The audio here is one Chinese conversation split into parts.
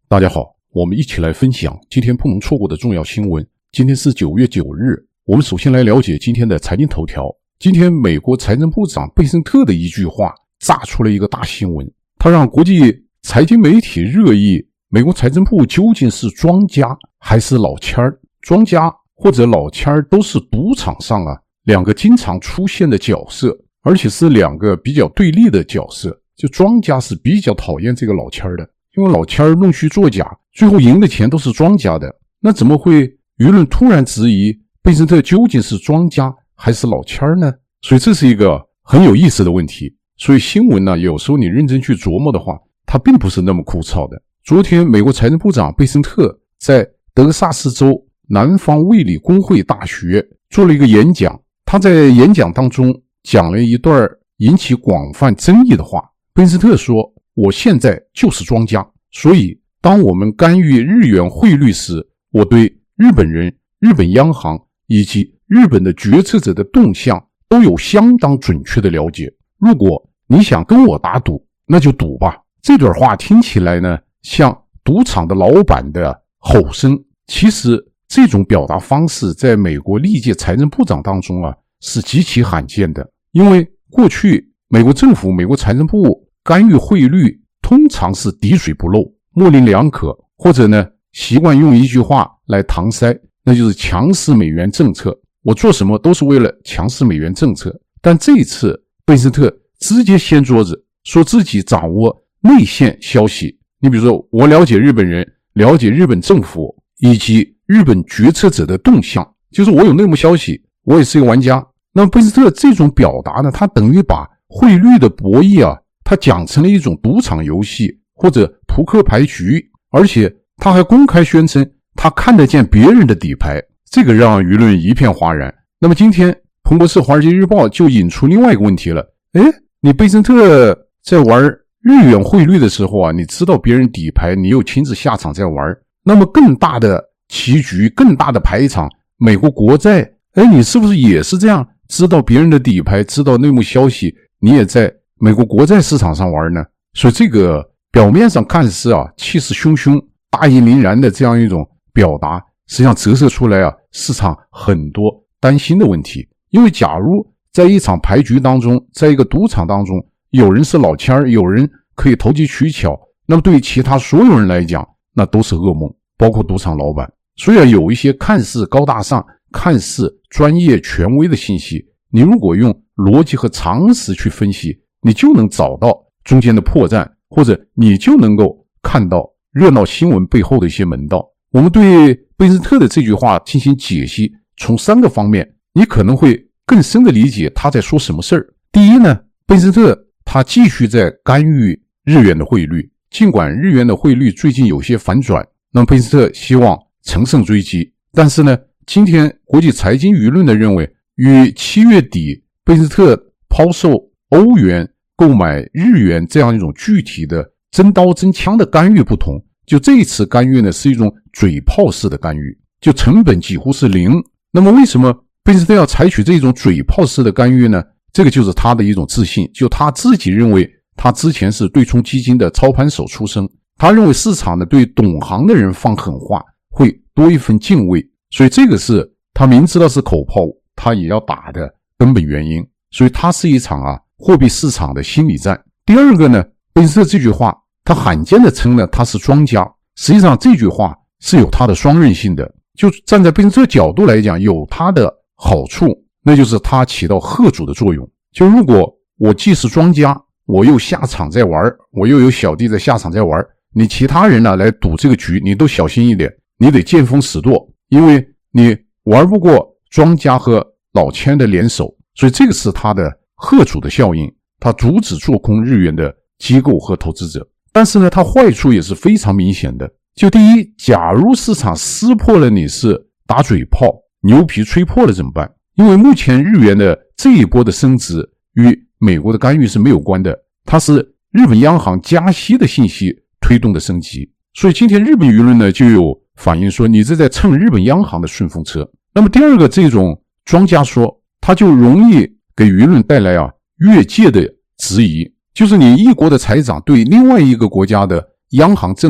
大家好，我们一起来分享今天不能错过的重要新闻。今天是9月9日，我们首先来了解今天的财经头条。今天美国财政部长贝森特的一句话炸出了一个大新闻，他让国际财经媒体热议美国财政部究竟是庄家还是老千儿。庄家或者老千儿都是赌场上两个经常出现的角色，而且是两个比较对立的角色。就庄家是比较讨厌这个老千儿的，因为老千儿弄虚作假，最后赢的钱都是庄家的。那怎么会舆论突然质疑贝森特究竟是庄家还是老千儿呢？所以这是一个很有意思的问题。所以新闻有时候你认真去琢磨的话，它并不是那么枯燥的。昨天美国财政部长贝森特在德克萨斯州南方卫理公会大学做了一个演讲，他在演讲当中讲了一段引起广泛争议的话。贝森特说，我现在就是庄家，所以当我们干预日元汇率时，我对日本人、日本央行以及日本的决策者的动向都有相当准确的了解。如果你想跟我打赌，那就赌吧。这段话听起来呢，像赌场的老板的吼声。其实这种表达方式在美国历届财政部长当中是极其罕见的。因为过去美国政府、美国财政部干预汇率通常是滴水不漏、模棱两可，或者呢习惯用一句话来搪塞，那就是强势美元政策。我做什么都是为了强势美元政策。但这一次贝森特直接掀桌子，说自己掌握内线消息。你比如说，我了解日本人，了解日本政府以及日本决策者的动向，就是我有内幕消息，我也是一个玩家。那么贝森特这种表达呢，他等于把汇率的博弈他讲成了一种赌场游戏或者扑克牌局，而且他还公开宣称他看得见别人的底牌，这个让舆论一片哗然。那么今天彭博社、华尔街日报就引出另外一个问题了，你贝森特在玩日元汇率的时候你知道别人底牌，你又亲自下场在玩，那么更大的棋局、更大的牌场，美国国债，你是不是也是这样知道别人的底牌，知道内幕消息，你也在美国国债市场上玩呢？所以这个表面上看似气势汹汹、大义凛然的这样一种表达，实际上折射出来市场很多担心的问题。因为假如在一场牌局当中，在一个赌场当中，有人是老千儿，有人可以投机取巧，那么对于其他所有人来讲，那都是噩梦，包括赌场老板。所以有一些看似高大上、看似专业权威的信息，你如果用逻辑和常识去分析，你就能找到中间的破绽，或者你就能够看到热闹新闻背后的一些门道。我们对贝森特的这句话进行解析，从3个方面，你可能会更深的理解他在说什么事儿。第一呢，贝森特他继续在干预日元的汇率，尽管日元的汇率最近有些反转，那么贝森特希望乘胜追击。但是呢，今天国际财经舆论的认为，与7月底贝森特抛售欧元、购买日元这样一种具体的真刀真枪的干预不同，就这一次干预呢是一种嘴炮式的干预，就成本几乎是0。那么为什么贝森特要采取这种嘴炮式的干预呢？这个就是他的一种自信，就他自己认为他之前是对冲基金的操盘手出身，他认为市场呢对懂行的人放狠话会多一份敬畏，所以这个是他明知道是口炮，他也要打的根本原因。所以它是一场货币市场的心理战。第二个呢，贝森特这句话他罕见的称了他是庄家，实际上这句话是有它的双刃性的。就站在贝森特角度来讲，有它的好处，那就是它起到吓阻的作用。就如果我既是庄家，我又下场在玩，我又有小弟在下场在玩，你其他人来赌这个局，你都小心一点，你得见风使舵，因为你玩不过庄家和老千的联手。所以这个是它的吓阻的效应，它阻止做空日元的机构和投资者。但是呢，它坏处也是非常明显的。就第一，假如市场撕破了你是打嘴炮，牛皮吹破了怎么办？因为目前日元的这一波的升值与美国的干预是没有关的，它是日本央行加息的信息推动的升级。所以今天日本舆论呢就有反映说，你这在蹭日本央行的顺风车。那么第二个，这种庄家说，它就容易给舆论带来越界的质疑，就是你一国的财长对另外一个国家的央行政策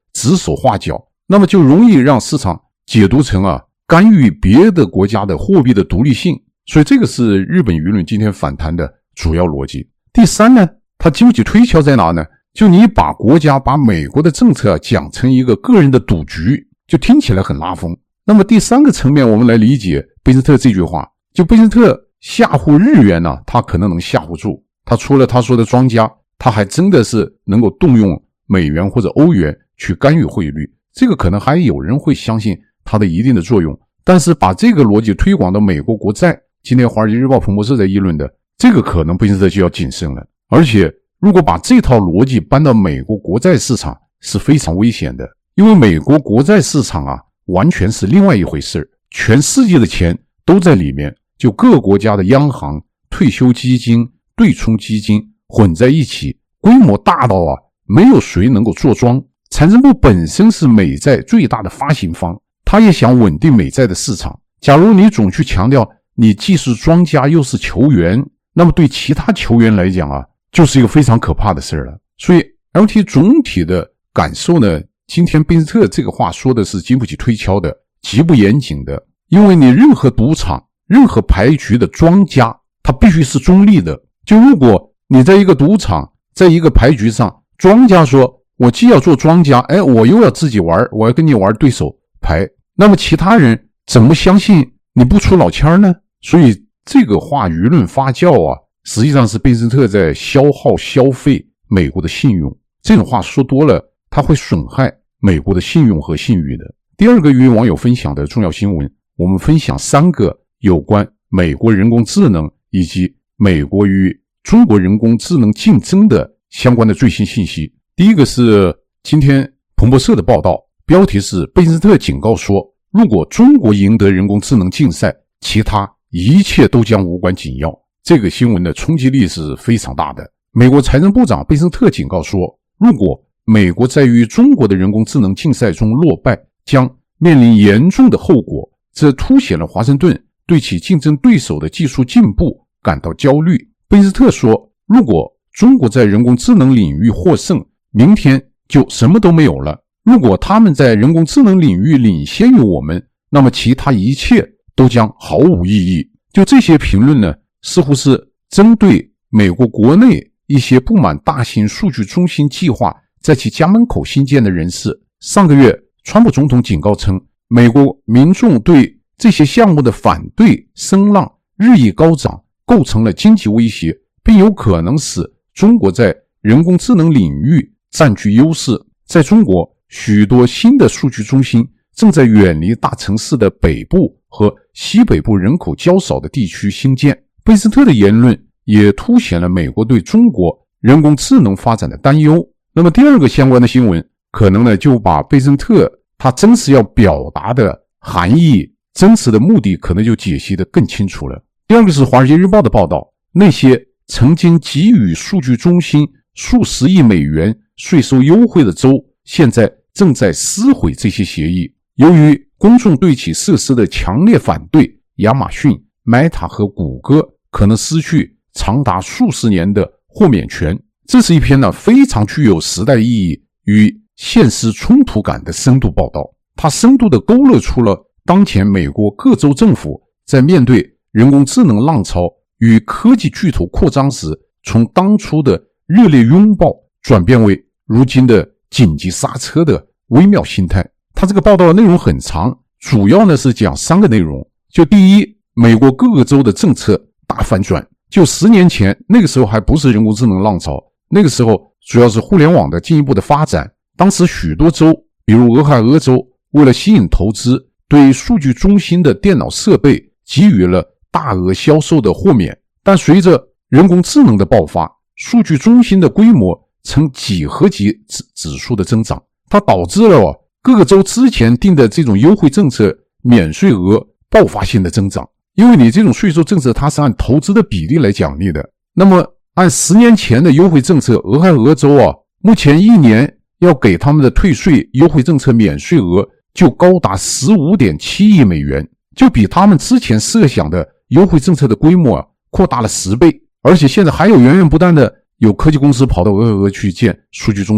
指手画脚，那么就容易让市场解读成干预别的国家的货币的独立性。所以这个是日本舆论今天反弹的主要逻辑。第三呢，它经不起推敲在哪呢？就你把国家把美国的政策讲成一个个人的赌局，就听起来很拉风。那么第三个层面，我们来理解贝森特这句话，就贝森特吓唬日元呢，他可能能吓唬住。他除了他说的庄家，他还真的是能够动用美元或者欧元去干预汇率，这个可能还有人会相信它的一定的作用。但是把这个逻辑推广到美国国债，今天华尔街日报彭博社在议论的，这个可能贝森特就要谨慎了。而且如果把这套逻辑搬到美国国债市场是非常危险的，因为美国国债市场完全是另外一回事，全世界的钱都在里面，就各国家的央行、退休基金、对冲基金混在一起，规模大到没有谁能够坐庄。财政部本身是美债最大的发行方，他也想稳定美债的市场。假如你总去强调你既是庄家又是球员，那么对其他球员来讲就是一个非常可怕的事了。所以 LT 总体的感受呢，今天贝森特这个话说的是经不起推敲的，极不严谨的。因为你任何赌场、任何牌局的庄家，他必须是中立的。就如果你在一个赌场，在一个牌局上，庄家说我既要做庄家，我又要自己玩，我要跟你玩对手牌，那么其他人怎么相信你不出老千呢？所以这个话舆论发酵实际上是贝森特在消耗消费美国的信用。这种话说多了，它会损害美国的信用和信誉的。第二个与网友分享的重要新闻，我们分享3个有关美国人工智能以及美国与中国人工智能竞争的相关的最新信息。第一个是今天彭博社的报道，标题是贝森特警告说，如果中国赢得人工智能竞赛，其他一切都将无关紧要。这个新闻的冲击力是非常大的。美国财政部长贝森特警告说，如果美国在与中国的人工智能竞赛中落败，将面临严重的后果。这凸显了华盛顿对其竞争对手的技术进步感到焦虑。贝森特说，如果中国在人工智能领域获胜，明天就什么都没有了。如果他们在人工智能领域领先于我们，那么其他一切都将毫无意义。就这些评论呢，似乎是针对美国国内一些不满大型数据中心计划在其家门口新建的人士。上个月，川普总统警告称，美国民众对这些项目的反对声浪日益高涨，构成了经济威胁，并有可能使中国在人工智能领域占据优势。在中国，许多新的数据中心正在远离大城市的北部和西北部人口较少的地区兴建。贝森特的言论也凸显了美国对中国人工智能发展的担忧。那么第二个相关的新闻，可能呢就把贝森特他真实要表达的含义、真实的目的可能就解析得更清楚了。第二个是华尔街日报的报道，那些曾经给予数据中心数十亿美元税收优惠的州，现在正在撕毁这些协议。由于公众对其设施的强烈反对，亚马逊、Meta 和谷歌可能失去长达数十年的豁免权。这是一篇非常具有时代意义与现实冲突感的深度报道，它深度地勾勒出了当前美国各州政府在面对人工智能浪潮与科技巨头扩张时，从当初的热烈拥抱转变为如今的紧急刹车的微妙心态。它这个报道的内容很长，主要呢是讲3个内容。就第一，美国各个州的政策大反转。就10年前，那个时候还不是人工智能浪潮，那个时候主要是互联网的进一步的发展。当时许多州，比如俄亥俄州，为了吸引投资，对数据中心的电脑设备给予了大额销售的豁免。但随着人工智能的爆发，数据中心的规模呈几何级指数的增长，它导致了各个州之前定的这种优惠政策免税额爆发性的增长。因为你这种税收政策它是按投资的比例来奖励的，那么按10年前的优惠政策，俄亥俄州目前1年要给他们的退税优惠政策免税额就高达 15.7 亿美元，就比他们之前设想的优惠政策的规模扩大了10倍。而且现在还有源源不断的有科技公司跑到俄亥俄去建数据中心，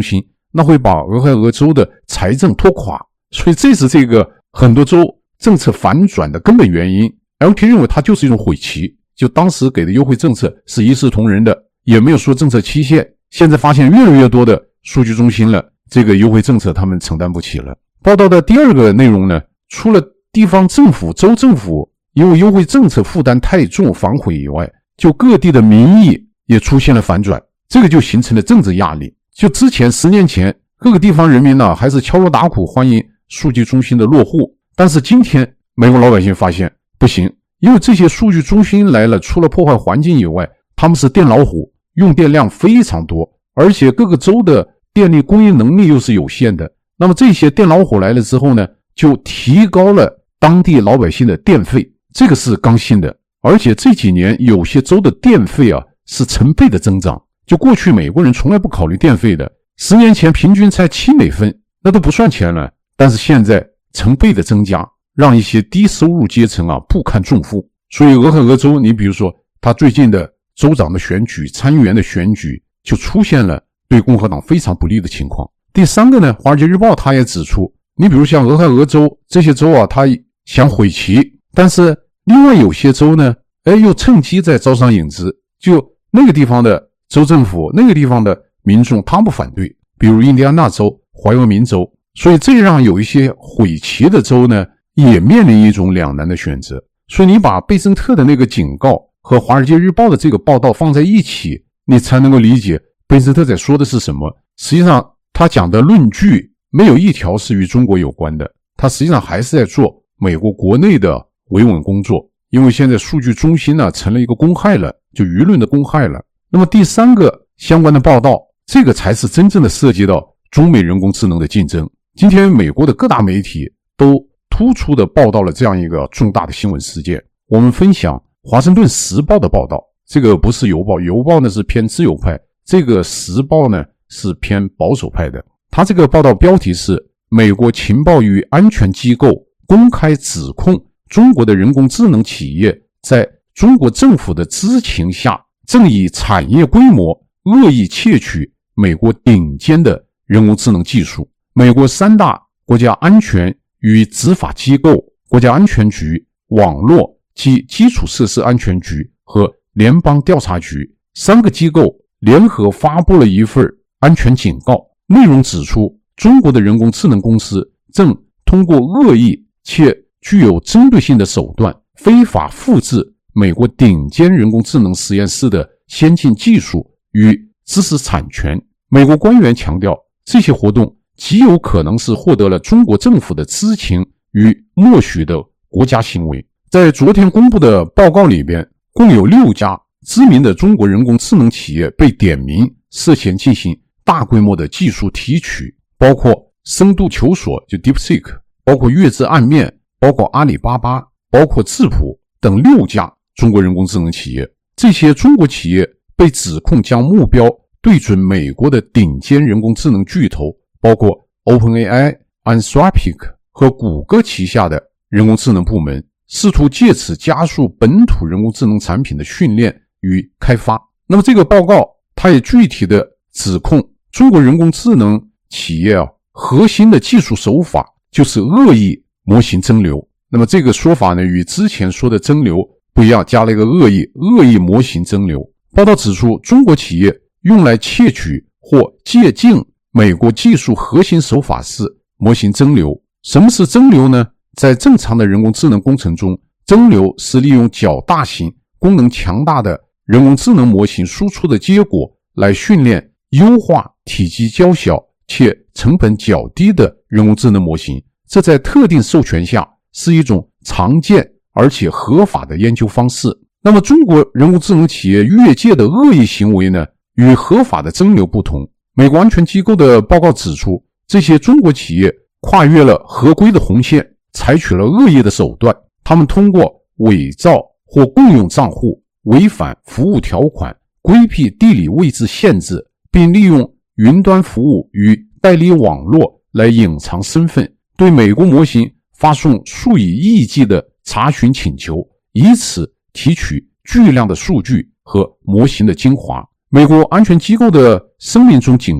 那会把俄亥俄州的财政拖垮。所以这是这个很多州政策反转的根本原因。LT 认为它就是一种悔棋，就当时给的优惠政策是一视同仁的，也没有说政策期限。现在发现越来越多的数据中心了，这个优惠政策他们承担不起了。报道的第二个内容呢，除了地方政府、州政府因为优惠政策负担太重反悔以外，就各地的民意也出现了反转，这个就形成了政治压力。就之前10年前，各个地方人民呢还是敲锣打鼓欢迎数据中心的落户，但是今天美国老百姓发现不行，因为这些数据中心来了，除了破坏环境以外，他们是电老虎，用电量非常多，而且各个州的电力供应能力又是有限的。那么这些电老虎来了之后呢，就提高了当地老百姓的电费，这个是刚性的。而且这几年有些州的电费是成倍的增长，就过去美国人从来不考虑电费的，10年前平均才7美分，那都不算钱了，但是现在成倍的增加，让一些低收入阶层不堪重负。所以俄亥俄州，你比如说他最近的州长的选举、参议员的选举就出现了对共和党非常不利的情况。第三个呢，华尔街日报他也指出，你比如像俄亥俄州这些州他想悔棋，但是另外有些州呢又趁机在招商引资，就那个地方的州政府、那个地方的民众他不反对，比如印第安纳州、怀俄明州。所以这让有一些悔棋的州呢也面临一种两难的选择。所以你把贝森特的那个警告和华尔街日报的这个报道放在一起，你才能够理解贝森特在说的是什么。实际上他讲的论据没有一条是与中国有关的，他实际上还是在做美国国内的维稳工作，因为现在数据中心成了一个公害了，就舆论的公害了。那么第三个相关的报道，这个才是真正的涉及到中美人工智能的竞争。今天美国的各大媒体都突出的报道了这样一个重大的新闻事件。我们分享华盛顿时报的报道，这个不是邮报，邮报呢是偏自由派，这个时报呢是偏保守派的。他这个报道标题是美国情报与安全机构公开指控中国的人工智能企业在中国政府的知情下，正以产业规模恶意窃取美国顶尖的人工智能技术。美国3大国家安全与执法机构，国家安全局、网络及基础设施安全局和联邦调查局3个机构联合发布了一份安全警告，内容指出中国的人工智能公司正通过恶意且具有针对性的手段非法复制美国顶尖人工智能实验室的先进技术与知识产权。美国官员强调，这些活动极有可能是获得了中国政府的知情与默许的国家行为。在昨天公布的报告里边，共有6家知名的中国人工智能企业被点名涉嫌进行大规模的技术提取，包括深度求索就 DeepSeek， 包括月之暗面，包括阿里巴巴，包括智谱等6家中国人工智能企业。这些中国企业被指控将目标对准美国的顶尖人工智能巨头，包括 OpenAI、Anthropic 和谷歌旗下的人工智能部门，试图借此加速本土人工智能产品的训练与开发。那么这个报告它也具体的指控中国人工智能企业核心的技术手法就是恶意模型蒸馏。那么这个说法呢，与之前说的蒸馏不一样，加了一个恶意模型蒸馏。报道指出，中国企业用来窃取或借鉴美国技术核心手法是模型蒸馏。什么是蒸馏呢？在正常的人工智能工程中，蒸馏是利用较大型、功能强大的人工智能模型输出的结果来训练优化体积较小且成本较低的人工智能模型。这在特定授权下是一种常见而且合法的研究方式。那么中国人工智能企业越界的恶意行为呢，与合法的蒸馏不同。美国安全机构的报告指出，这些中国企业跨越了合规的红线，采取了恶意的手段。他们通过伪造或共用账户、违反服务条款、规避地理位置限制，并利用云端服务与代理网络来隐藏身份，对美国模型发送数以亿计的查询请求，以此提取巨量的数据和模型的精华。美国安全机构的声明中警告，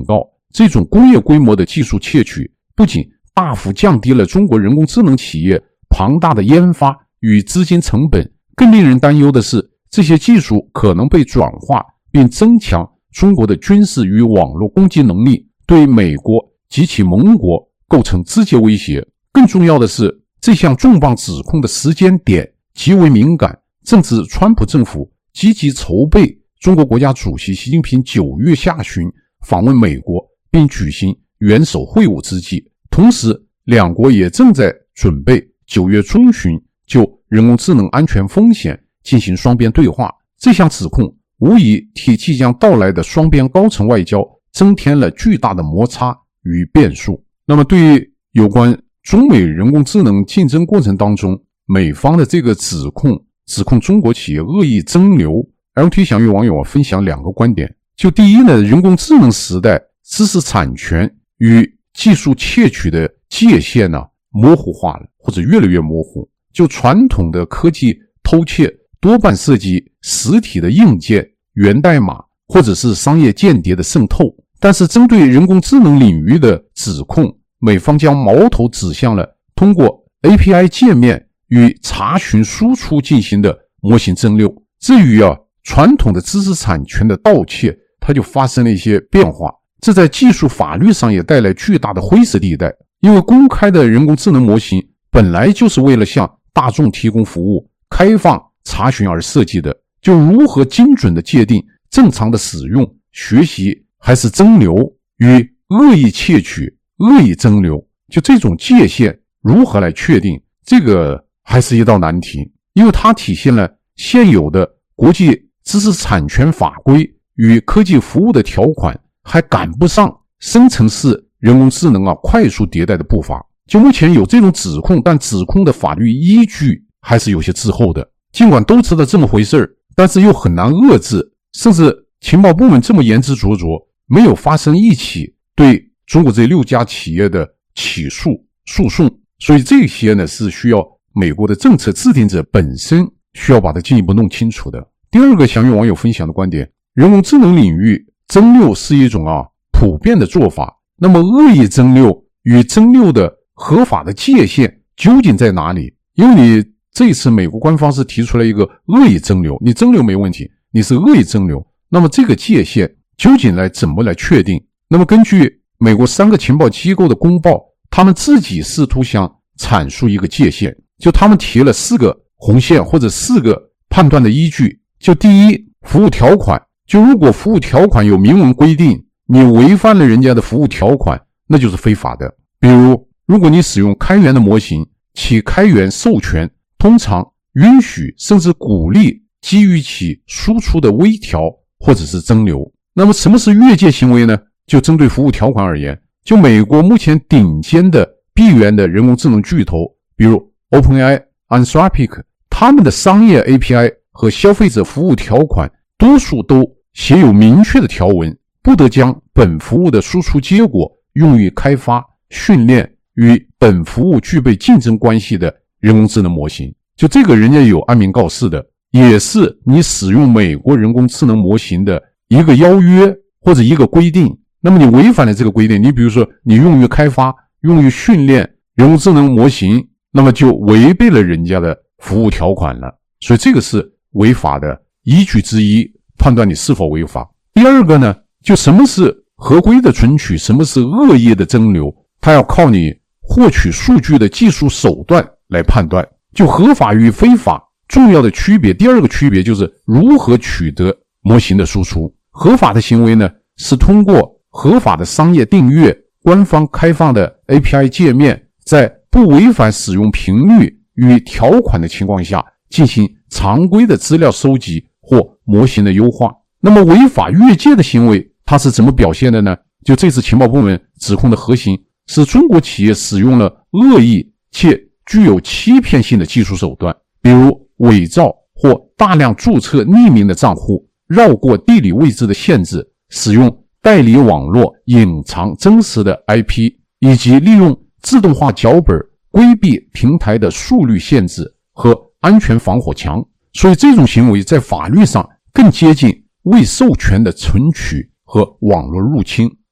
这种工业规模的技术窃取不仅大幅降低了中国人工智能企业庞大的研发与资金成本，更令人担忧的是，这些技术可能被转化并增强中国的军事与网络攻击能力，对美国及其盟国构成直接威胁。更重要的是，这项重磅指控的时间点极为敏感，正值川普政府积极筹备中国国家主席习近平9月下旬访问美国并举行元首会晤之际，同时两国也正在准备9月中旬就人工智能安全风险进行双边对话。这项指控无疑替即将到来的双边高层外交增添了巨大的摩擦与变数。那么对于有关中美人工智能竞争过程当中美方的这个指控中国企业恶意增流， LT 想与网友分享2个观点。就第一呢，人工智能时代知识产权与技术窃取的界限呢模糊化了，或者越来越模糊。就传统的科技偷窃多半涉及实体的硬件、源代码或者是商业间谍的渗透，但是针对人工智能领域的指控，美方将矛头指向了通过 API 界面与查询输出进行的模型增溜。至于传统的知识产权的盗窃，它就发生了一些变化，这在技术法律上也带来巨大的灰色地带。因为公开的人工智能模型本来就是为了向大众提供服务、开放查询而设计的，就如何精准的界定正常的使用、学习还是增流与恶意窃取、恶意增流，就这种界限如何来确定，这个还是一道难题。因为它体现了现有的国际知识产权法规与科技服务的条款还赶不上生成式人工智能快速迭代的步伐。就目前有这种指控，但指控的法律依据还是有些滞后的。尽管都知道这么回事，但是又很难遏制，甚至情报部门这么言之灼灼，没有发生一起对中国这6家企业的起诉诉讼。所以这些呢是需要美国的政策制定者本身需要把它进一步弄清楚的。第二个想与网友分享的观点，人工智能领域增溜是一种普遍的做法，那么恶意增溜与增溜的合法的界限究竟在哪里？因为你这次美国官方是提出了一个恶意增流，你增流没问题，你是恶意增流，那么这个界限究竟怎么来确定？那么根据美国3个情报机构的公报，他们自己试图想阐述一个界限，就他们提了4个红线或者4个判断的依据。就第一，服务条款，就如果服务条款有明文规定你违反了人家的服务条款，那就是非法的。比如果你使用开源的模型，其开源授权通常允许甚至鼓励基于其输出的微调或者是增流。那么什么是越界行为呢？就针对服务条款而言，就美国目前顶尖的闭源的人工智能巨头，比如 OpenAI、Anthropic， 他们的商业 API 和消费者服务条款多数都写有明确的条文，不得将本服务的输出结果用于开发、训练与本服务具备竞争关系的人工智能模型。就这个人家有安民告示的，也是你使用美国人工智能模型的一个邀约或者一个规定。那么你违反了这个规定，你比如说你用于开发、用于训练人工智能模型，那么就违背了人家的服务条款了。所以这个是违法的依据之一，判断你是否违法。第二个呢，就什么是合规的存取，什么是恶意的增流，它要靠你获取数据的技术手段来判断。就合法与非法重要的区别，第二个区别就是如何取得模型的输出。合法的行为呢，是通过合法的商业订阅、官方开放的 API 界面，在不违反使用频率与条款的情况下进行常规的资料收集或模型的优化。那么违法越界的行为它是怎么表现的呢？就这次情报部门指控的核心是中国企业使用了恶意且具有欺骗性的技术手段，比如伪造或大量注册匿名的账户，绕过地理位置的限制，使用代理网络隐藏真实的 IP， 以及利用自动化脚本规避平台的速率限制和安全防火墙。所以这种行为在法律上更接近未授权的存取和网络入侵。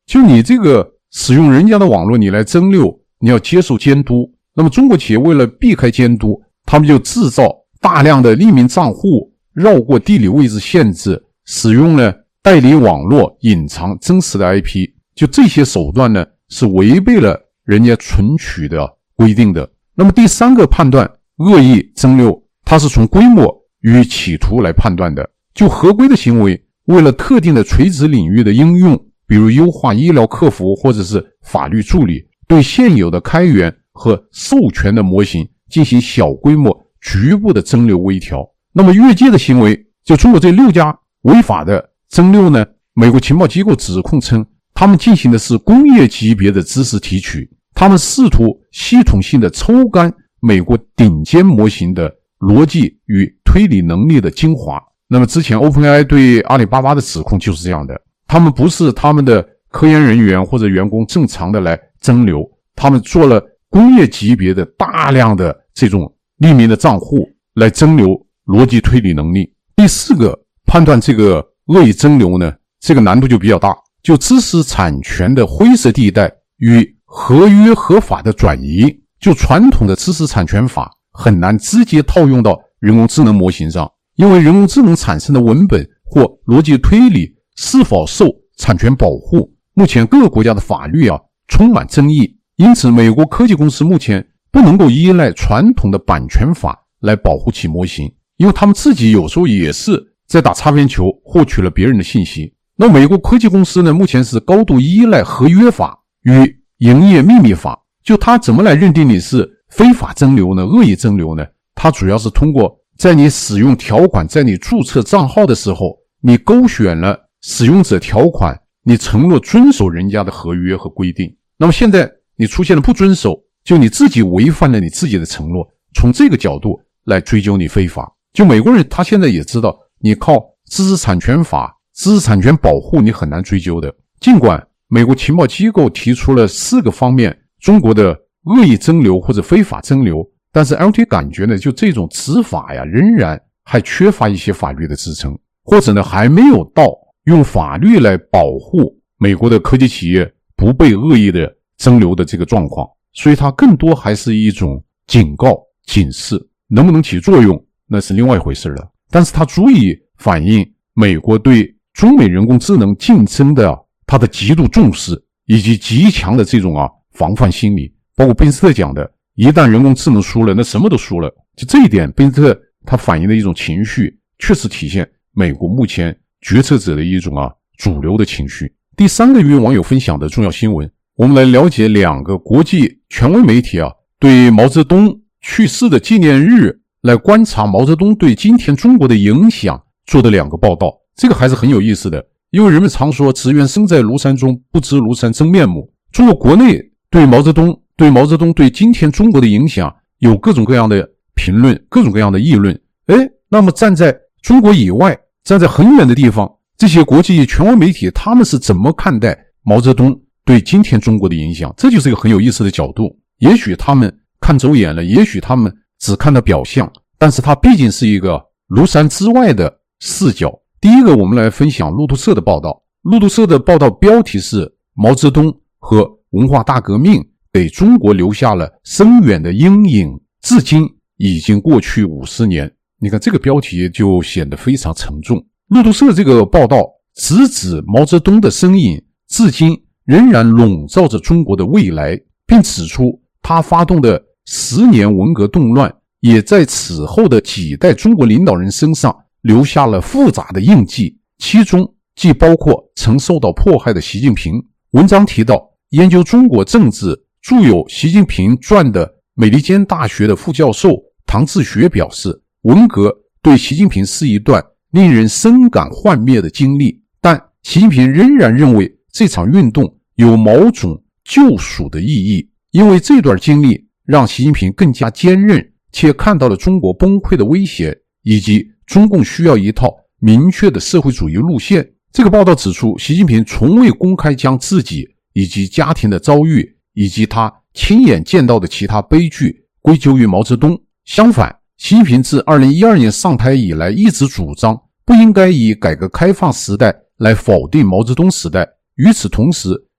就你这个使用人家的网络你来蒸馏，你要接受监督。那么中国企业为了避开监督，他们就制造大量的匿名账户，绕过地理位置限制，使用了代理网络隐藏真实的 IP。 就这些手段呢，是违背了人家存取的规定的。那么第三个判断，恶意蒸馏，它是从规模与企图来判断的。就合规的行为，为了特定的垂直领域的应用，比如优化医疗客服或者是法律助理，对现有的开源和授权的模型进行小规模局部的蒸馏微调。那么越界的行为，就中国这6家违法的蒸馏呢，美国情报机构指控称，他们进行的是工业级别的知识提取，他们试图系统性的抽干美国顶尖模型的逻辑与推理能力的精华。那么之前 OpenAI 对阿里巴巴的指控就是这样的，他们不是他们的科研人员或者员工正常的来蒸馏，他们做了工业级别的大量的这种匿名的账户来蒸馏逻辑推理能力。第4个判断这个恶意蒸馏呢，这个难度就比较大，就知识产权的灰色地带与合约合法的转移。就传统的知识产权法很难直接套用到人工智能模型上，因为人工智能产生的文本或逻辑推理是否受产权保护，目前各个国家的法律充满争议。因此美国科技公司目前不能够依赖传统的版权法来保护其模型，因为他们自己有时候也是在打擦边球，获取了别人的信息。那美国科技公司呢，目前是高度依赖合约法与营业秘密法。就它怎么来认定你是非法蒸馏呢，恶意蒸馏呢？它主要是通过在你使用条款，在你注册账号的时候，你勾选了使用者条款，你承诺遵守人家的合约和规定。那么现在你出现了不遵守，就你自己违反了你自己的承诺，从这个角度来追究你非法。就美国人他现在也知道，你靠知识产权法、知识产权保护你很难追究的。尽管美国情报机构提出了4个方面中国的恶意蒸馏或者非法蒸馏，但是 LT 感觉呢，就这种执法仍然还缺乏一些法律的支撑，或者呢还没有到用法律来保护美国的科技企业不被恶意的蒸馏的这个状况。所以它更多还是一种警告、警示，能不能起作用那是另外一回事了。但是它足以反映美国对中美人工智能竞争的它的极度重视，以及极强的这种防范心理。包括贝斯特讲的，一旦人工智能输了，那什么都输了。就这一点，贝斯特他反映的一种情绪，确实体现美国目前决策者的一种主流的情绪。第3个与网友分享的重要新闻，我们来了解2个国际权威媒体对毛泽东去世的纪念日来观察毛泽东对今天中国的影响做的2个报道。这个还是很有意思的，因为人们常说只缘身在庐山中，不知庐山真面目。中国国内对毛泽东对今天中国的影响有各种各样的评论，各种各样的议论。那么站在中国以外，站在很远的地方，这些国际权威媒体他们是怎么看待毛泽东对今天中国的影响？这就是一个很有意思的角度。也许他们看走眼了，也许他们只看到表象，但是它毕竟是一个庐山之外的视角。第1个我们来分享路透社的报道。路透社的报道标题是毛泽东和文化大革命给中国留下了深远的阴影，至今已经过去50年。你看这个标题就显得非常沉重。路透社这个报道直指毛泽东的身影至今仍然笼罩着中国的未来，并指出他发动的10年文革动乱也在此后的几代中国领导人身上留下了复杂的印记，其中既包括曾受到迫害的习近平。文章提到，研究中国政治著有《习近平传》的美利坚大学的副教授唐志学表示，文革对习近平是一段令人深感幻灭的经历，但习近平仍然认为这场运动有某种救赎的意义，因为这段经历让习近平更加坚韧，且看到了中国崩溃的威胁，以及中共需要一套明确的社会主义路线。这个报道指出，习近平从未公开将自己以及家庭的遭遇，以及他亲眼见到的其他悲剧归咎于毛泽东。相反，习近平自2012年上台以来一直主张不应该以改革开放时代来否定毛泽东时代。与此同时，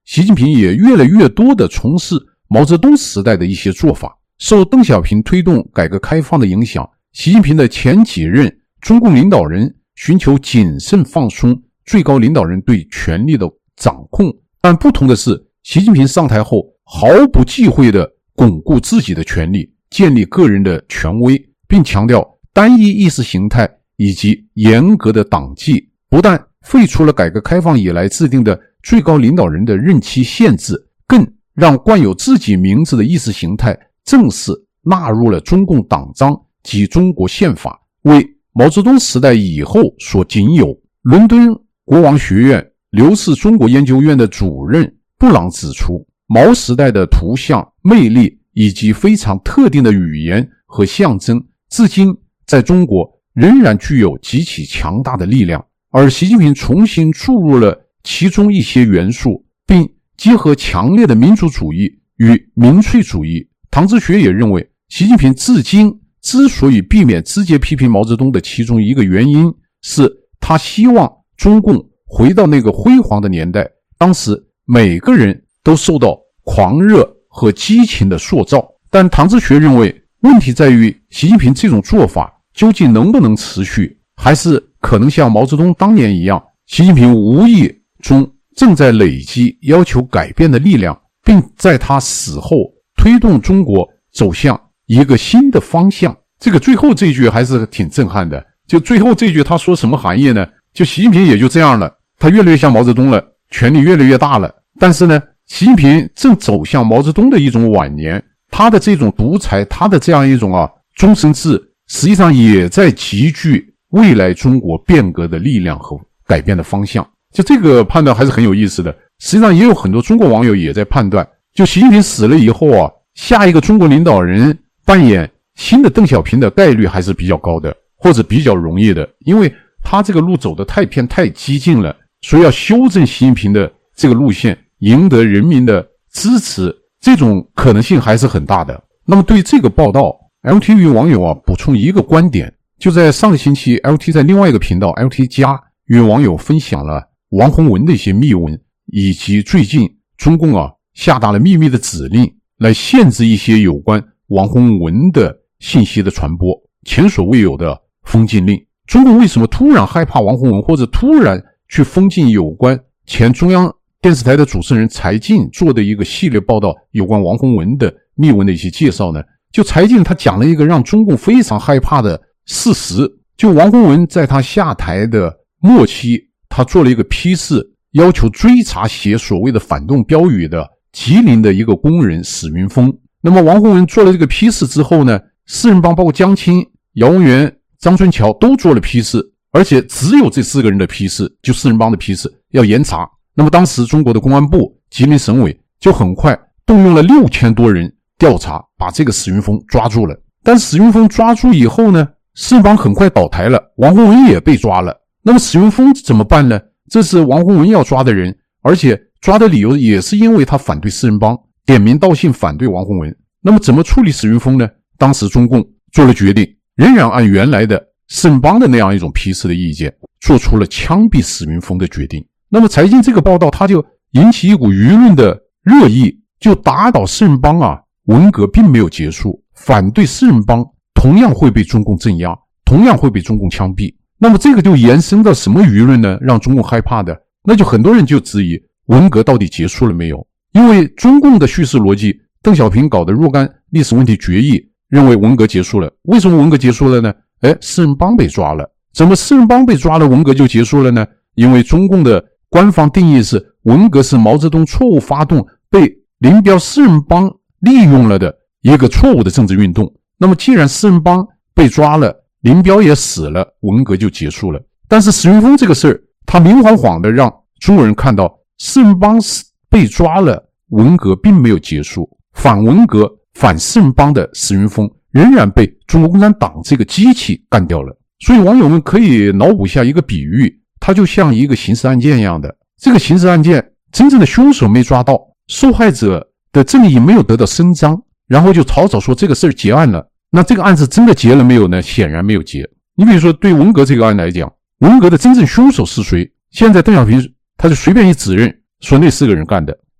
习近平也越来越多地从事毛泽东时代的一些做法。受邓小平推动改革开放的影响，习近平的前几任中共领导人寻求谨慎放松最高领导人对权力的掌控，但不同的是，习近平上台后毫不忌讳地巩固自己的权力，建立个人的权威，并强调单一意识形态以及严格的党纪，不但废除了改革开放以来制定的最高领导人的任期限制，更让冠有自己名字的意识形态正式纳入了中共党章及中国宪法，为毛泽东时代以后所仅有。伦敦国王学院刘氏中国研究院的主任布朗指出，毛时代的图像魅力以及非常特定的语言和象征，至今在中国仍然具有极其强大的力量，而习近平重新注入了其中一些元素，并结合强烈的民族主义与民粹主义。唐之学也认为，习近平至今之所以避免直接批评毛泽东的其中一个原因，是他希望中共回到那个辉煌的年代，当时每个人都受到狂热和激情的塑造。但唐之学认为，问题在于习近平这种做法究竟能不能持续，还是可能像毛泽东当年一样，习近平无意中正在累积要求改变的力量，并在他死后推动中国走向一个新的方向。这个最后这一句还是挺震撼的，就最后这句他说什么含义呢？就习近平也就这样了，他越来越像毛泽东了，权力越来越大了，但是呢，习近平正走向毛泽东的一种晚年，他的这种独裁，他的这样一种终身制，实际上也在集聚未来中国变革的力量和改变的方向。就这个判断还是很有意思的。实际上也有很多中国网友也在判断，就习近平死了以后下一个中国领导人扮演新的邓小平的概率还是比较高的，或者比较容易的，因为他这个路走得太偏太激进了，所以要修正习近平的这个路线，赢得人民的支持，这种可能性还是很大的。那么对这个报道， LT 与网友补充一个观点，就在上个星期 LT 在另外一个频道 LT 加与网友分享了王洪文的一些密文，以及最近中共下达了秘密的指令来限制一些有关王洪文的信息的传播，前所未有的封禁令。中共为什么突然害怕王洪文，或者突然去封禁有关前中央电视台的主持人柴静做的一个系列报道有关王洪文的密文的一些介绍呢？就柴静他讲了一个让中共非常害怕的事实，就王洪文在他下台的末期，他做了一个批示，要求追查写所谓的反动标语的吉林的一个工人史云峰。那么王洪文做了这个批示之后呢，四人帮包括江青、姚文元、张春桥都做了批示，而且只有这4个人的批示，就四人帮的批示要严查。那么当时中国的公安部、吉林省委就很快动用了6000多人调查，把这个史云峰抓住了。但史云峰抓住以后呢，四人帮很快倒台了，王洪文也被抓了。那么史云峰怎么办呢？这是王洪文要抓的人，而且抓的理由也是因为他反对四人帮，点名道姓反对王洪文。那么怎么处理史云峰呢？当时中共做了决定，仍然按原来的四人帮的那样一种批示的意见，做出了枪毙史云峰的决定。那么财经这个报道，它就引起一股舆论的热议，就打倒四人帮文革并没有结束，反对四人帮同样会被中共镇压，同样会被中共枪毙。那么这个就延伸到什么舆论呢？让中共害怕的，那就很多人就质疑文革到底结束了没有？因为中共的叙事逻辑，邓小平搞的若干历史问题决议认为文革结束了。为什么文革结束了呢？四人帮被抓了。怎么四人帮被抓了，文革就结束了呢？因为中共的官方定义是，文革是毛泽东错误发动，被林彪四人帮利用了的一个错误的政治运动。那么既然四人帮被抓了，林彪也死了，文革就结束了。但是史云峰这个事儿，他明晃晃的让中国人看到，四人帮被抓了，文革并没有结束，反文革、反四人帮的史云峰仍然被中国共产党这个机器干掉了。所以网友们可以脑补下一个比喻，它就像一个刑事案件一样的，这个刑事案件真正的凶手没抓到，受害者的正义没有得到伸张，然后就草草说这个事儿结案了。那这个案子真的结了没有呢？显然没有结。你比如说对文革这个案来讲，文革的真正凶手是谁？现在邓小平他就随便一指认说那4个人干的。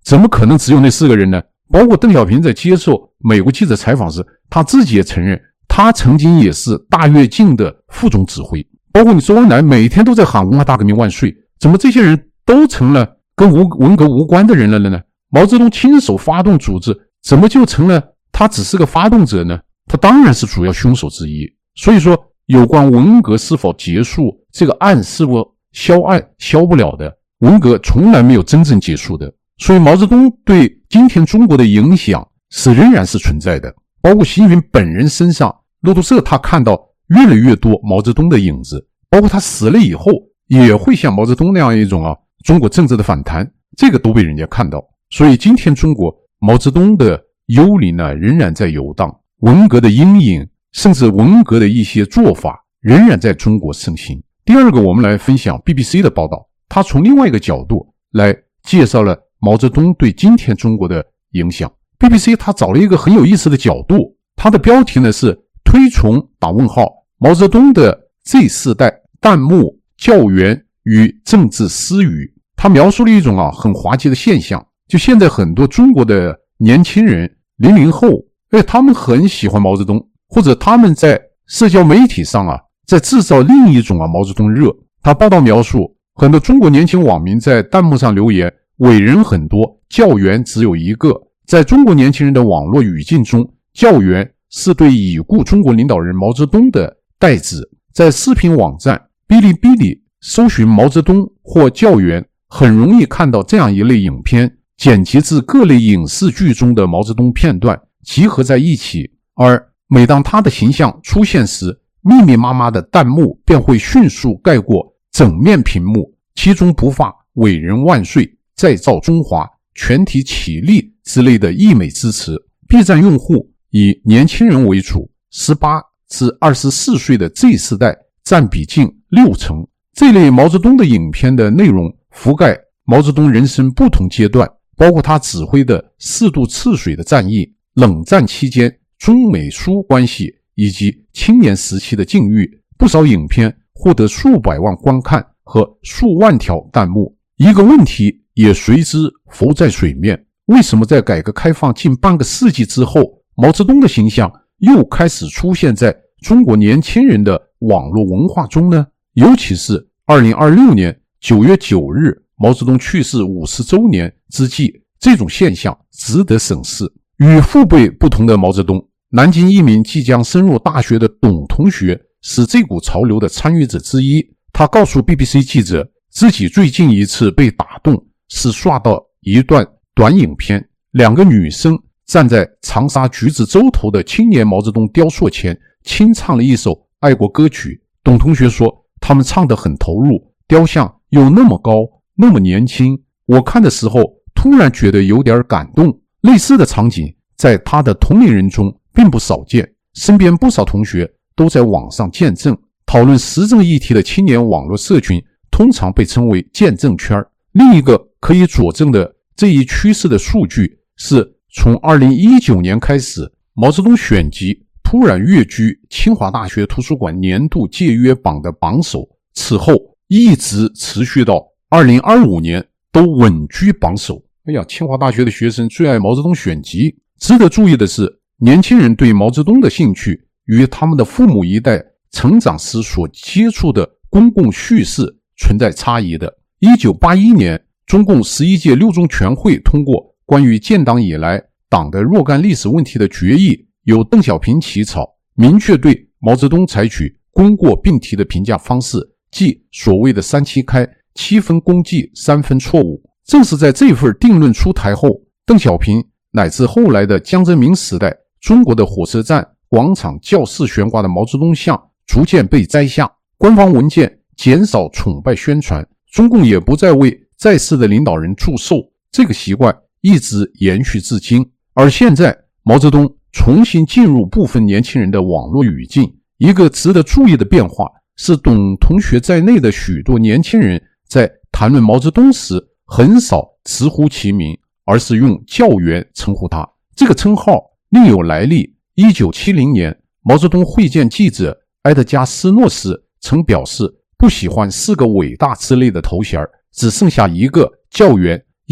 怎么可能只有那4个人呢？包括邓小平在接受美国记者采访时，他自己也承认，他曾经也是大跃进的副总指挥。包括你周恩来每天都在喊文化大革命万岁，怎么这些人都成了跟文革无关的人了呢？毛泽东亲手发动组织，怎么就成了他只是个发动者呢？他当然是主要凶手之一。所以说，有关文革是否结束，这个案是否消案消不了的，文革从来没有真正结束的。所以毛泽东对今天中国的影响仍然是存在的。包括习近平本人身上，路透社他看到越来越多毛泽东的影子，包括他死了以后也会像毛泽东那样一种中国政治的反弹，这个都被人家看到。所以今天中国毛泽东的幽灵呢仍然在游荡，文革的阴影甚至文革的一些做法仍然在中国盛行。第二个，我们来分享 BBC 的报道，他从另外一个角度来介绍了毛泽东对今天中国的影响。 BBC 他找了一个很有意思的角度，他的标题呢是推崇毛泽东的 Z 世代弹幕教员与政治私语。他描述了一种很滑稽的现象，就现在很多中国的年轻人00后，他们很喜欢毛泽东，或者他们在社交媒体上在制造另一种毛泽东热。他报道描述，很多中国年轻网民在弹幕上留言，伟人很多，教员只有一个。在中国年轻人的网络语境中，教员是对已故中国领导人毛泽东的代指。在视频网站哔哩哔哩搜寻毛泽东或教员，很容易看到这样一类影片，剪辑自各类影视剧中的毛泽东片段集合在一起，而每当他的形象出现时，密密麻麻的弹幕便会迅速盖过整面屏幕，其中不乏伟人万岁、再造中华、全体起立之类的溢美之词。 B 站用户以年轻人为主，18至24岁的 Z 世代占比近60%。这类毛泽东的影片的内容覆盖毛泽东人生不同阶段，包括他指挥的4渡赤水的战役、冷战期间中美苏关系以及青年时期的境遇。不少影片获得数百万观看和数万条弹幕。一个问题也随之浮在水面，为什么在改革开放近半个世纪之后，毛泽东的形象又开始出现在中国年轻人的网络文化中呢？尤其是2026年9月9日毛泽东去世50周年之际，这种现象值得审视。与父辈不同的毛泽东，南京一名即将升入大学的董同学是这股潮流的参与者之一。他告诉 BBC 记者，自己最近一次被打动是刷到一段短影片，2个女生站在长沙橘子洲头的青年毛泽东雕塑前清唱了一首爱国歌曲。董同学说，他们唱得很投入，雕像又那么高，那么年轻，我看的时候突然觉得有点感动。类似的场景在他的同龄人中并不少见，身边不少同学都在网上见证。讨论时政议题的青年网络社群通常被称为见证圈。另一个可以佐证的这一趋势的数据是，从2019年开始，毛泽东选集突然跃居清华大学图书馆年度借阅榜的榜首，此后一直持续到2025年都稳居榜首。清华大学的学生最爱毛泽东选集。值得注意的是，年轻人对毛泽东的兴趣与他们的父母一代成长时所接触的公共叙事存在差异的。1981年，中共11届六中全会通过关于建党以来党的若干历史问题的决议，由邓小平起草，明确对毛泽东采取功过并提的评价方式，即所谓的3七开，7分功绩，3分错误。正是在这份定论出台后，邓小平乃至后来的江泽民时代，中国的火车站、广场、教室悬挂的毛泽东像逐渐被摘下，官方文件减少崇拜宣传，中共也不再为在世的领导人祝寿，这个习惯一直延续至今。而现在毛泽东重新进入部分年轻人的网络语境，一个值得注意的变化是，董同学在内的许多年轻人在谈论毛泽东时很少直呼其名，而是用教员称呼他。这个称号另有来历。1970年，毛泽东会见记者埃德加·斯诺时曾表示不喜欢4个伟大之类的头衔，只剩下一个教员，因为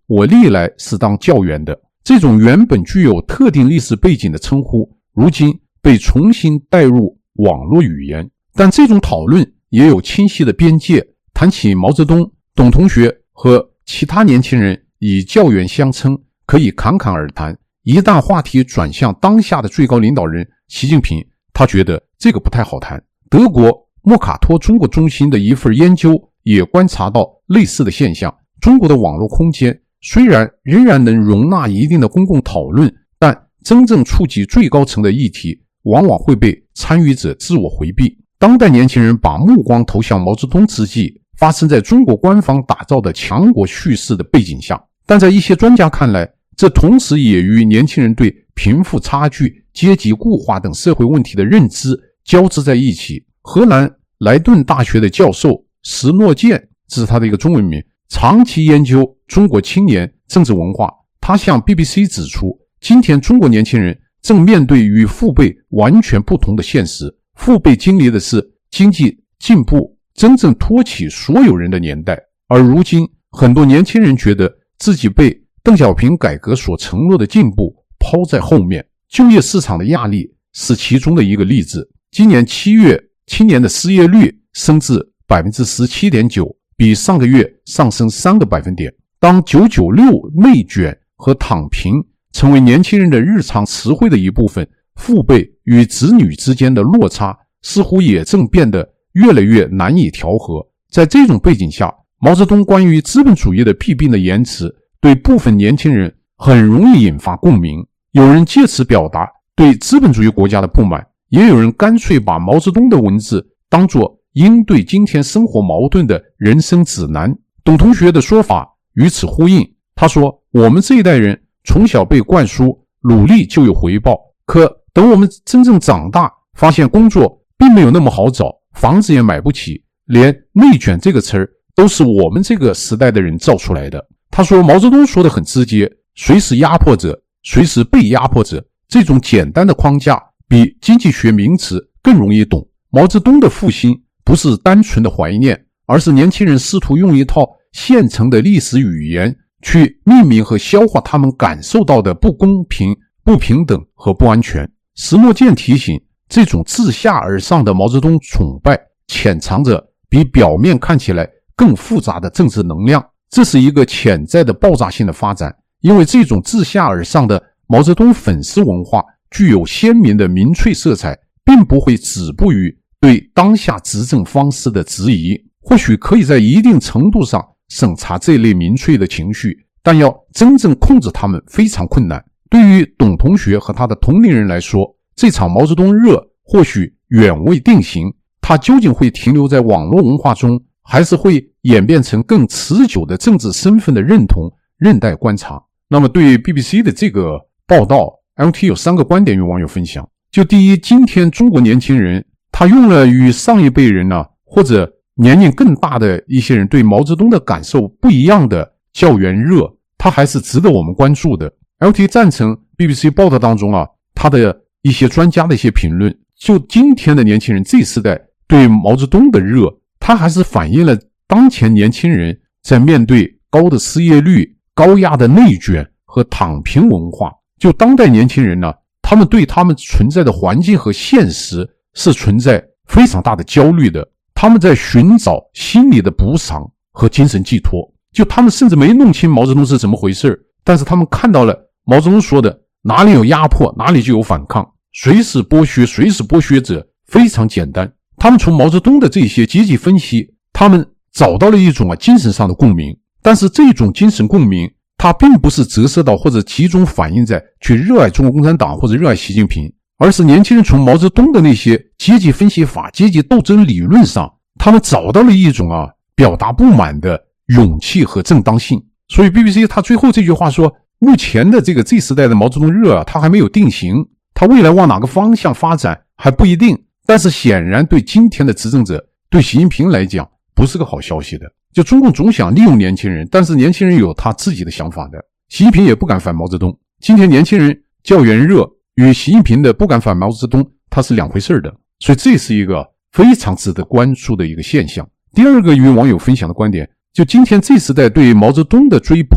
我历来是当教员的。这种原本具有特定历史背景的称呼，如今被重新带入网络语言。但这种讨论也有清晰的边界。谈起毛泽东，董同学和其他年轻人以教员相称，可以侃侃而谈。一旦话题转向当下的最高领导人习近平，他觉得这个不太好谈。德国莫卡托中国中心的一份研究也观察到类似的现象。中国的网络空间虽然仍然能容纳一定的公共讨论，但真正触及最高层的议题，往往会被参与者自我回避。当代年轻人把目光投向毛泽东之际，发生在中国官方打造的强国叙事的背景下。但在一些专家看来，这同时也与年轻人对贫富差距、阶级固化等社会问题的认知交织在一起。荷兰莱顿大学的教授石诺健，这是他的一个中文名，长期研究中国青年政治文化。他向 BBC 指出，今天中国年轻人正面对与父辈完全不同的现实。父辈经历的是经济进步真正托起所有人的年代，而如今很多年轻人觉得自己被邓小平改革所承诺的进步抛在后面。就业市场的压力是其中的一个例子。今年7月，青年的失业率升至 17.9%， 比上个月上升3个百分点。当996、内卷和躺平成为年轻人的日常词汇的一部分，父辈与子女之间的落差似乎也正变得越来越难以调和。在这种背景下，毛泽东关于资本主义的弊病的言辞对部分年轻人很容易引发共鸣。有人借此表达对资本主义国家的不满，也有人干脆把毛泽东的文字当作应对今天生活矛盾的人生指南。董同学的说法与此呼应。他说，我们这一代人从小被灌输努力就有回报，可等我们真正长大，发现工作并没有那么好找，房子也买不起，连内卷这个词儿都是我们这个时代的人造出来的。他说，毛泽东说得很直接，谁是压迫者，谁是被压迫者，这种简单的框架比经济学名词更容易懂。毛泽东的复兴不是单纯的怀念，而是年轻人试图用一套现成的历史语言去命名和消化他们感受到的不公平、不平等和不安全。石诺健提醒，这种自下而上的毛泽东崇拜潜藏着比表面看起来更复杂的政治能量，这是一个潜在的爆炸性的发展。因为这种自下而上的毛泽东粉丝文化具有鲜明的民粹色彩，并不会止步于对当下执政方式的质疑。或许可以在一定程度上审查这类民粹的情绪，但要真正控制他们非常困难。对于董同学和他的同龄人来说，这场毛泽东热或许远未定型，它究竟会停留在网络文化中，还是会演变成更持久的政治身份的认同，任待观察。那么对于 BBC 的这个报道， LT 有3个观点与网友分享。就第一，今天中国年轻人他用了与上一辈人或者年龄更大的一些人对毛泽东的感受不一样的教员热，他还是值得我们关注的。LT 赞成 BBC 报道当中他的一些专家的一些评论。就今天的年轻人这时代对毛泽东的热，他还是反映了当前年轻人在面对高的失业率、高压的内卷和躺平文化，就当代年轻人他们对他们存在的环境和现实是存在非常大的焦虑的。他们在寻找心理的补偿和精神寄托。就他们甚至没弄清毛泽东是怎么回事，但是他们看到了毛泽东说的哪里有压迫哪里就有反抗，谁是剥削谁是剥削者，非常简单。他们从毛泽东的这些阶级分析，他们找到了一种精神上的共鸣。但是这种精神共鸣它并不是折射到或者集中反映在去热爱中国共产党或者热爱习近平，而是年轻人从毛泽东的那些阶级分析法、阶级斗争理论上，他们找到了一种表达不满的勇气和正当性。所以 BBC 他最后这句话说，目前的这个 Z 时代的毛泽东热他还没有定型，他未来往哪个方向发展还不一定。但是显然对今天的执政者，对习近平来讲不是个好消息的。就中共总想利用年轻人，但是年轻人有他自己的想法的。习近平也不敢反毛泽东。今天年轻人教员热与习近平的不敢反毛泽东它是两回事的，所以这是一个非常值得关注的一个现象。第二个与网友分享的观点，就今天 Z 时代对毛泽东的追捧，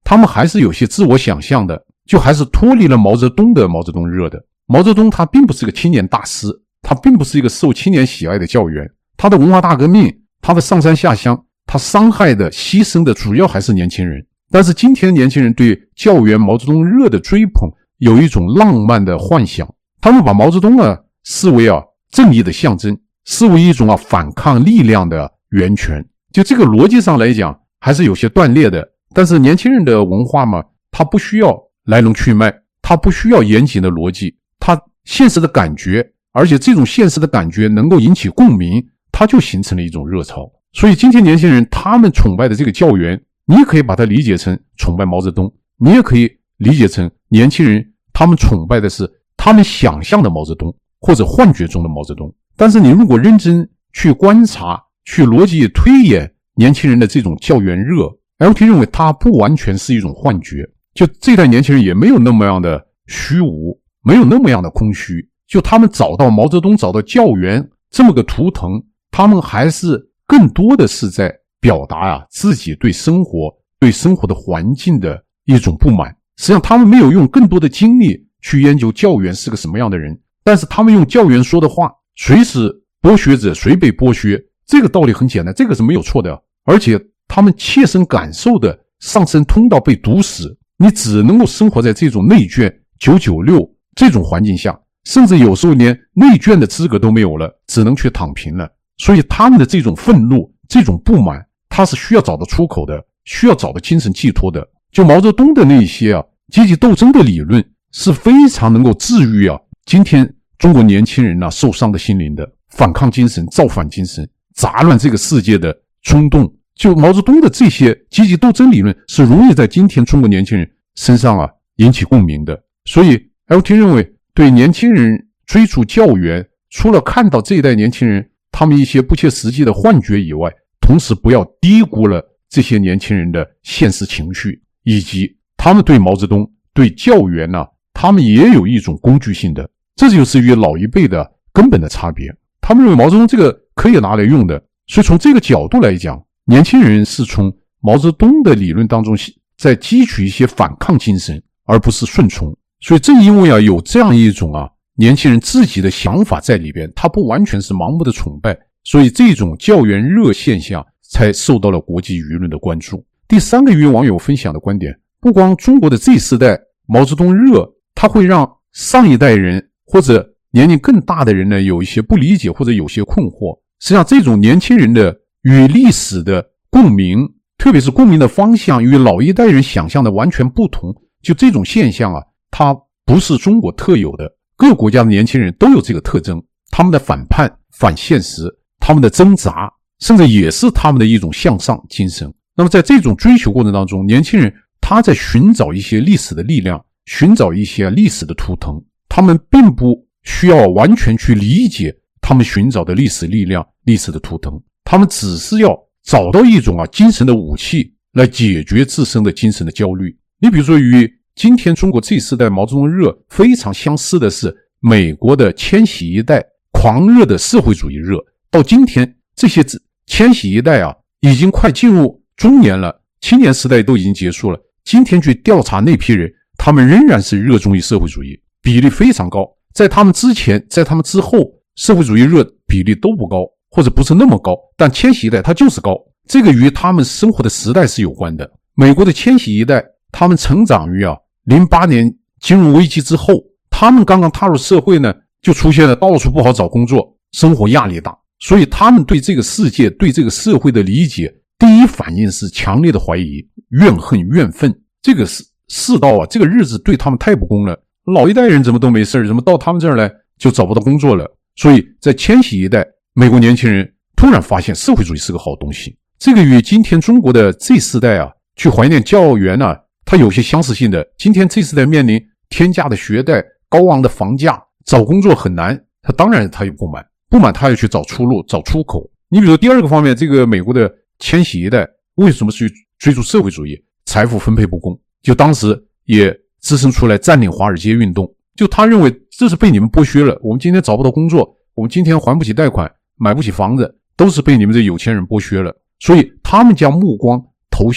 他们还是有些自我想象的，就还是脱离了毛泽东的毛泽东热的。毛泽东他并不是个青年大师，他并不是一个受青年喜爱的教员，他的文化大革命，他的上山下乡，他伤害的牺牲的主要还是年轻人。但是今天年轻人对教员毛泽东热的追捧有一种浪漫的幻想，他们把毛泽东视为正义的象征，视为一种反抗力量的源泉。就这个逻辑上来讲还是有些断裂的。但是年轻人的文化嘛，他不需要来龙去脉，他不需要严谨的逻辑，他现实的感觉，而且这种现实的感觉能够引起共鸣，他就形成了一种热潮。所以今天年轻人他们崇拜的这个教员，你也可以把它理解成崇拜毛泽东，你也可以理解成年轻人他们崇拜的是他们想象的毛泽东，或者幻觉中的毛泽东。但是你如果认真去观察，去逻辑推演年轻人的这种教员热， LT 认为它不完全是一种幻觉，就这代年轻人也没有那么样的虚无，没有那么样的空虚，就他们找到毛泽东，找到教员这么个图腾，他们还是更多的是在表达自己对生活的环境的一种不满。实际上他们没有用更多的精力去研究教员是个什么样的人，但是他们用教员说的话，谁是剥削者谁被剥削，这个道理很简单，这个是没有错的。而且他们切身感受的上升通道被堵死，你只能够生活在这种内卷996这种环境下，甚至有时候连内卷的资格都没有了，只能去躺平了。所以他们的这种愤怒，这种不满，他是需要找到出口的，需要找到精神寄托的。就毛泽东的那些阶级斗争的理论是非常能够治愈今天中国年轻人受伤的心灵的，反抗精神、造反精神、杂乱这个世界的冲动。就毛泽东的这些阶级斗争理论是容易在今天中国年轻人身上引起共鸣的。所以 LT 认为，对年轻人追逐教员，除了看到这一代年轻人他们一些不切实际的幻觉以外，同时不要低估了这些年轻人的现实情绪，以及他们对毛泽东、对教员他们也有一种工具性的，这就是与老一辈的根本的差别。他们认为毛泽东这个可以拿来用的，所以从这个角度来讲，年轻人是从毛泽东的理论当中在汲取一些反抗精神，而不是顺从。所以正因为有这样一种年轻人自己的想法在里边，他不完全是盲目的崇拜，所以这种教员热现象才受到了国际舆论的关注。第三个与网友分享的观点，不光中国的Z世代毛泽东热，它会让上一代人或者年龄更大的人呢有一些不理解或者有些困惑。实际上这种年轻人的与历史的共鸣，特别是共鸣的方向与老一代人想象的完全不同，就这种现象它不是中国特有的，各个国家的年轻人都有这个特征，他们的反叛、反现实，他们的挣扎，甚至也是他们的一种向上精神。那么在这种追求过程当中，年轻人他在寻找一些历史的力量，寻找一些历史的图腾，他们并不需要完全去理解他们寻找的历史力量、历史的图腾，他们只是要找到一种精神的武器来解决自身的精神的焦虑。你比如说与今天中国这世代毛泽东热非常相似的是美国的千禧一代狂热的社会主义热，到今天这些千禧一代已经快进入中年了，青年时代都已经结束了，今天去调查那批人，他们仍然是热衷于社会主义，比例非常高。在他们之前，在他们之后，社会主义热比例都不高，或者不是那么高，但千禧一代它就是高，这个与他们生活的时代是有关的。美国的千禧一代他们成长于08年金融危机之后，他们刚刚踏入社会呢，就出现了到处不好找工作，生活压力大，所以他们对这个世界、对这个社会的理解，第一反应是强烈的怀疑、怨恨、怨愤。这个世道这个日子对他们太不公了，老一代人怎么都没事，怎么到他们这儿来就找不到工作了。所以在千禧一代，美国年轻人突然发现社会主义是个好东西。这个与今天中国的 Z 世代去怀念教员它有些相似性的。今天 Z 世代面临天价的学贷、高昂的房价，找工作很难，他当然他有不满他要去找出路、找出口。你比如说第二个方面，这个美国的千禧一代为什么去追逐社会主义？财富分配不公，就当时也滋生出来占领华尔街运动，就他认为这是被你们剥削了，我们今天找不到工作，我们今天还不起贷款，买不起房子，都是被你们这有钱人剥削了。所以他们将目光投向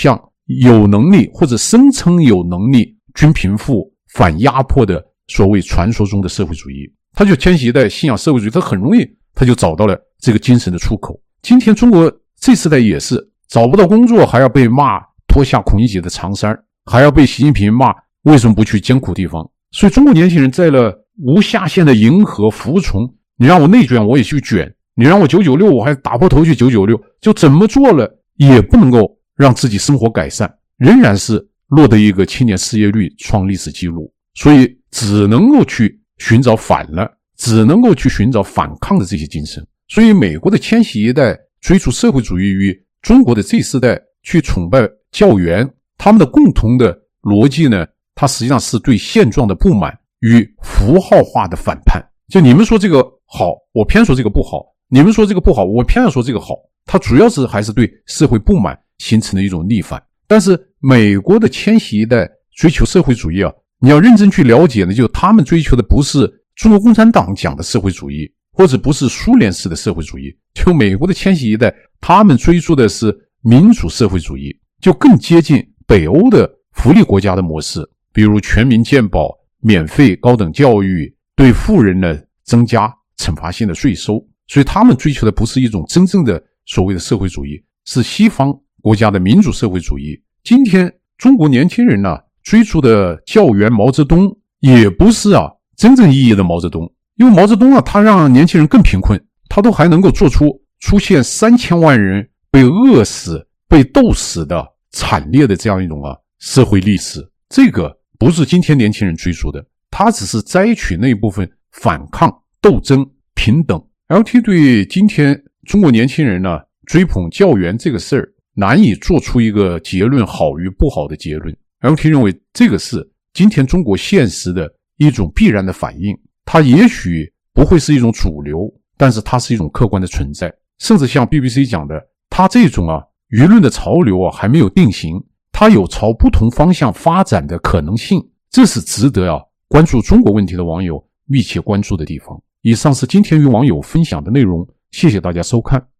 有能力或者声称有能力均贫富反压迫的所谓传说中的社会主义。他就千禧一代信仰社会主义，他很容易他就找到了这个精神的出口。今天中国这世代也是找不到工作，还要被骂脱下孔乙己的长衫，还要被习近平骂为什么不去艰苦地方。所以中国年轻人在了无下限的迎合服从，你让我内卷我也去卷，你让我996我还打破头去996，就怎么做了也不能够让自己生活改善，仍然是落得一个青年失业率创历史记录。所以只能够去寻找反了，只能够去寻找反抗的这些精神。所以美国的千禧一代追逐社会主义与中国的这世代去崇拜教员，他们的共同的逻辑呢，它实际上是对现状的不满与符号化的反叛。就你们说这个好，我偏说这个不好，你们说这个不好，我偏要说这个好，它主要是还是对社会不满形成的一种逆反。但是美国的千禧一代追求社会主义啊，你要认真去了解呢，就他们追求的不是中国共产党讲的社会主义，或者不是苏联式的社会主义，就美国的千禧一代他们追逐的是民主社会主义，就更接近北欧的福利国家的模式，比如全民健保、免费高等教育，对富人呢增加惩罚性的税收。所以他们追求的不是一种真正的所谓的社会主义，是西方国家的民主社会主义。今天中国年轻人呢追逐的教员毛泽东也不是真正意义的毛泽东，因为毛泽东他让年轻人更贫困，他都还能够做出现3000万人被饿死被斗死的惨烈的这样一种社会历史。这个不是今天年轻人追逐的，他只是摘取那一部分反抗斗争平等。 LT 对今天中国年轻人呢追捧教员这个事儿难以做出一个结论好与不好的结论。 LT 认为这个是今天中国现实的一种必然的反应，它也许不会是一种主流，但是它是一种客观的存在。甚至像 BBC 讲的，它这种舆论的潮流还没有定型，它有朝不同方向发展的可能性，这是值得关注中国问题的网友密切关注的地方。以上是今天与网友分享的内容，谢谢大家收看。